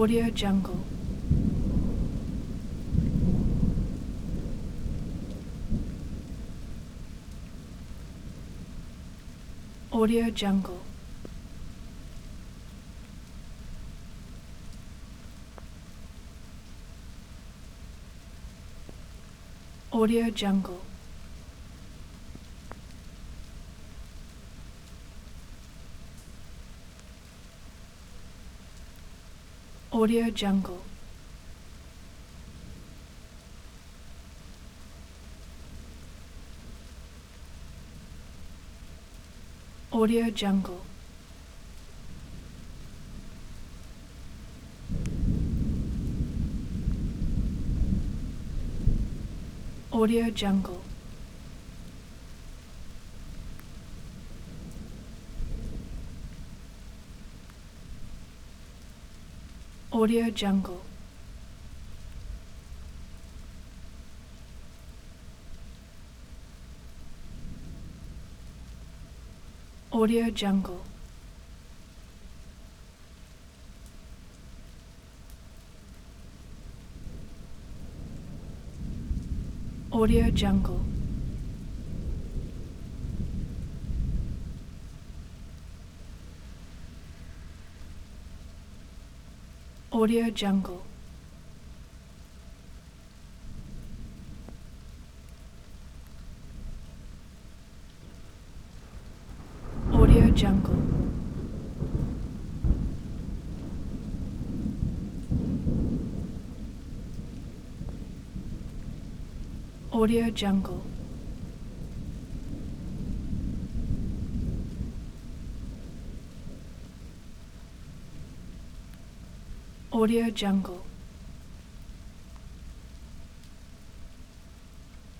Audio Jungle. Audio Jungle. Audio Jungle. Audio Jungle. Audio Jungle. Audio Jungle. Audio Jungle. Audio Jungle. Audio Jungle. Audio Jungle. Audio Jungle. Audio Jungle. Audio Jungle.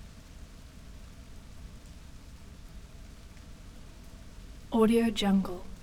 Audio Jungle.